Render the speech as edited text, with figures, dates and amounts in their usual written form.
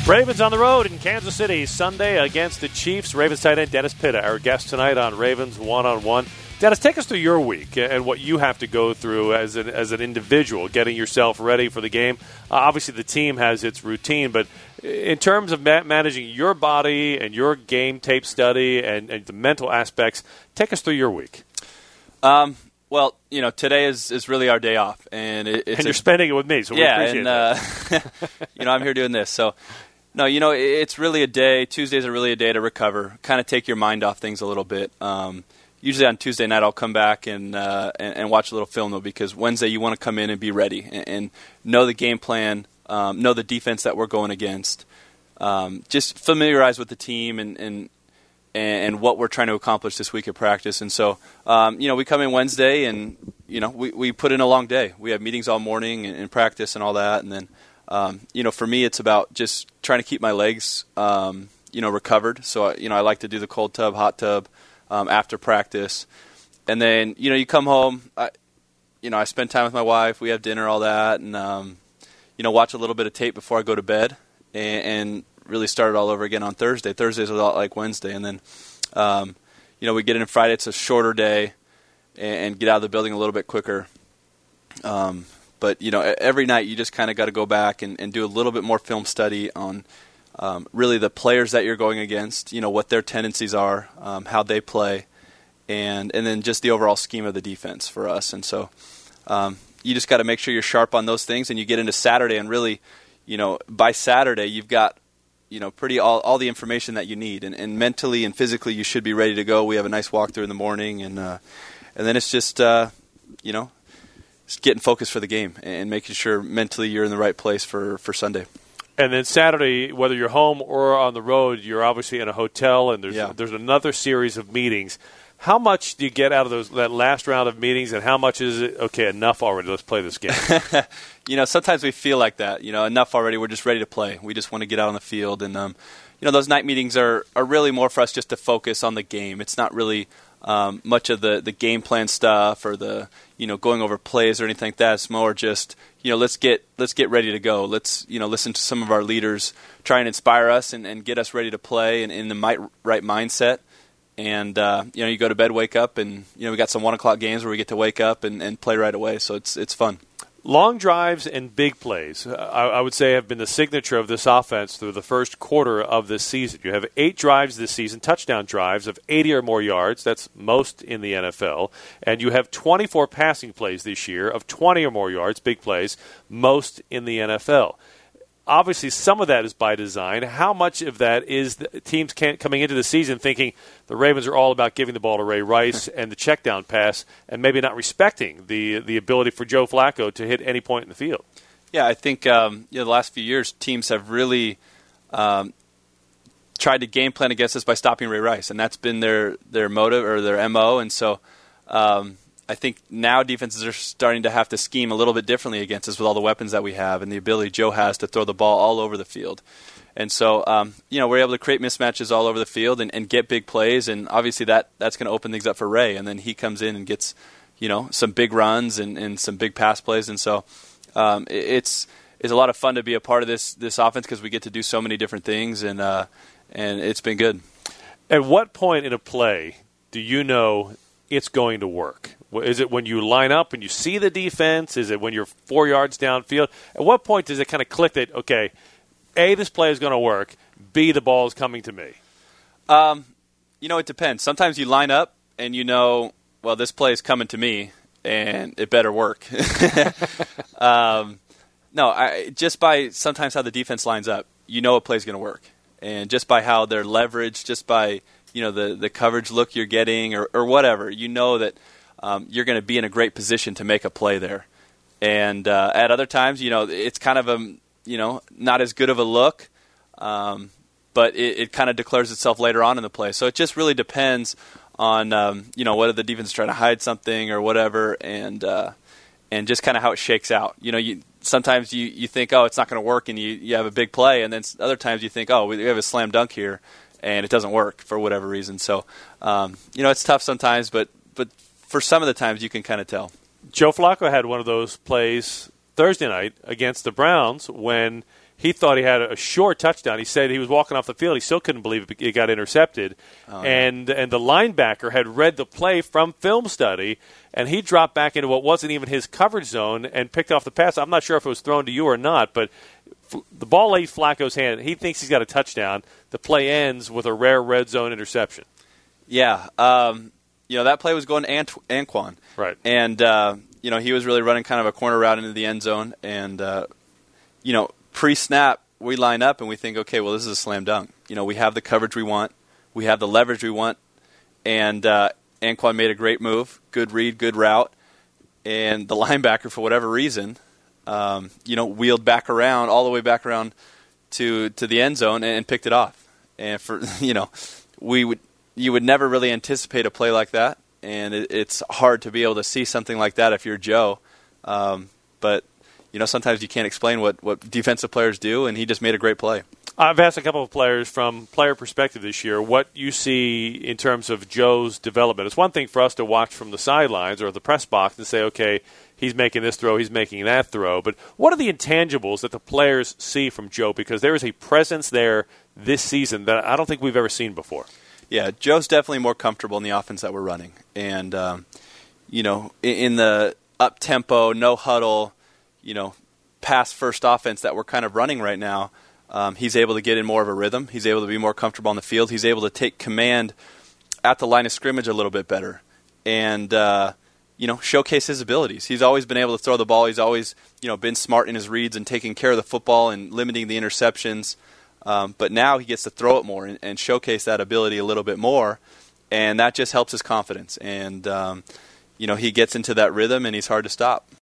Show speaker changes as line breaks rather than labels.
Ravens on the road in Kansas City Sunday against the Chiefs. Ravens tight end Dennis Pitta, our guest tonight on Ravens One-on-One. Dennis, take us through your week and what you have to go through as an individual, getting yourself ready for the game. Obviously, the team has its routine, but in terms of managing your body and your game tape study and the mental aspects, take us through your week.
Well, today is really our day off, and
you're spending it with me, so we appreciate that.
I'm here doing this, so. No, it's really a day. Tuesdays are really a day to recover, kind of take your mind off things a little bit. Usually on Tuesday night I'll come back and watch a little film, though, because Wednesday you want to come in and be ready and know the game plan, know the defense that we're going against, just familiarize with the team and what we're trying to accomplish this week at practice. And so, we come in Wednesday and, we put in a long day. We have meetings all morning and practice and all that, and then for me, it's about just trying to keep my legs, recovered. So, I like to do the cold tub, hot tub after practice. And then, you come home, I spend time with my wife. We have dinner, all that, and, watch a little bit of tape before I go to bed and really start it all over again on Thursday. Thursday's a lot like Wednesday. And then, we get in Friday. It's a shorter day and get out of the building a little bit quicker. But, every night you just kind of got to go back and do a little bit more film study on really the players that you're going against, what their tendencies are, how they play, and then just the overall scheme of the defense for us. And so you just got to make sure you're sharp on those things, and you get into Saturday and really, by Saturday you've got, pretty all the information that you need. And mentally and physically you should be ready to go. We have a nice walkthrough in the morning, and then it's just, getting focused for the game and making sure mentally you're in the right place for Sunday.
And then Saturday, whether you're home or on the road, you're obviously in a hotel, and there's another series of meetings. How much do you get out of that last round of meetings, and how much is it, okay, enough already, let's play this game?
Sometimes we feel like that. Enough already, we're just ready to play. We just want to get out on the field. And, those night meetings are really more for us just to focus on the game. It's not really much of the game plan stuff or the going over plays or anything like that. It's more just let's get ready to go. Let's listen to some of our leaders try and inspire us and get us ready to play and in the right mindset. And you go to bed, wake up, and we got some 1:00 games where we get to wake up and play right away. So it's fun.
Long drives and big plays, I would say, have been the signature of this offense through the first quarter of this season. You have 8 drives this season, touchdown drives of 80 or more yards. That's most in the NFL. And you have 24 passing plays this year of 20 or more yards, big plays, most in the NFL. Obviously, some of that is by design. How much of that is the teams coming into the season thinking the Ravens are all about giving the ball to Ray Rice and the check down pass and maybe not respecting the ability for Joe Flacco to hit any point in the field?
Yeah, I think the last few years teams have really tried to game plan against us by stopping Ray Rice, and that's been their motive or their MO. And so I think now defenses are starting to have to scheme a little bit differently against us with all the weapons that we have and the ability Joe has to throw the ball all over the field. And so, we're able to create mismatches all over the field and get big plays, and obviously that's going to open things up for Ray. And then he comes in and gets, some big runs and some big pass plays. And so it's a lot of fun to be a part of this offense because we get to do so many different things, and it's been good.
At what point in a play do you know it's going to work? Is it when you line up and you see the defense? Is it when you're 4 yards downfield? At what point does it kind of click that, okay, A, this play is going to work, B, the ball is coming to me?
It depends. Sometimes you line up and this play is coming to me and it better work. Just by sometimes how the defense lines up, a play is going to work. And just by how they're leveraged, just by the coverage look you're getting or whatever, that you're going to be in a great position to make a play there. And at other times, it's kind of not as good of a look, but it kind of declares itself later on in the play. So it just really depends on whether the defense is trying to hide something or whatever, and just kind of how it shakes out. Sometimes you think, oh, it's not going to work, and you have a big play, and then other times you think, oh, we have a slam dunk here, and it doesn't work for whatever reason. So it's tough sometimes, but for some of the times you can kind of tell.
Joe Flacco had one of those plays Thursday night against the Browns when he thought he had a short touchdown. He said he was walking off the field. He still couldn't believe it got intercepted. And the linebacker had read the play from film study, and he dropped back into what wasn't even his coverage zone and picked off the pass. I'm not sure if it was thrown to you or not, but the ball leaves Flacco's hand. He thinks he's got a touchdown. The play ends with a rare red zone interception.
Yeah. That play was going to Anquan.
Right.
And, he was really running kind of a corner route into the end zone. And, pre-snap, we line up and we think, okay, well, this is a slam dunk. We have the coverage we want. We have the leverage we want. And Anquan made a great move, good read, good route. And the linebacker, for whatever reason, wheeled back around, all the way back around to the end zone and picked it off. And you would never really anticipate a play like that, and it's hard to be able to see something like that if you're Joe. But sometimes you can't explain what defensive players do, and he just made a great play.
I've asked a couple of players from player perspective this year what you see in terms of Joe's development. It's one thing for us to watch from the sidelines or the press box and say, okay, he's making this throw, he's making that throw. But what are the intangibles that the players see from Joe? Because there is a presence there this season that I don't think we've ever seen before.
Yeah, Joe's definitely more comfortable in the offense that we're running. And, in the up-tempo, no-huddle, pass-first offense that we're kind of running right now, he's able to get in more of a rhythm. He's able to be more comfortable on the field. He's able to take command at the line of scrimmage a little bit better and, showcase his abilities. He's always been able to throw the ball. He's always, been smart in his reads and taking care of the football and limiting the interceptions. But now he gets to throw it more and showcase that ability a little bit more, and that just helps his confidence. And, he gets into that rhythm, and he's hard to stop.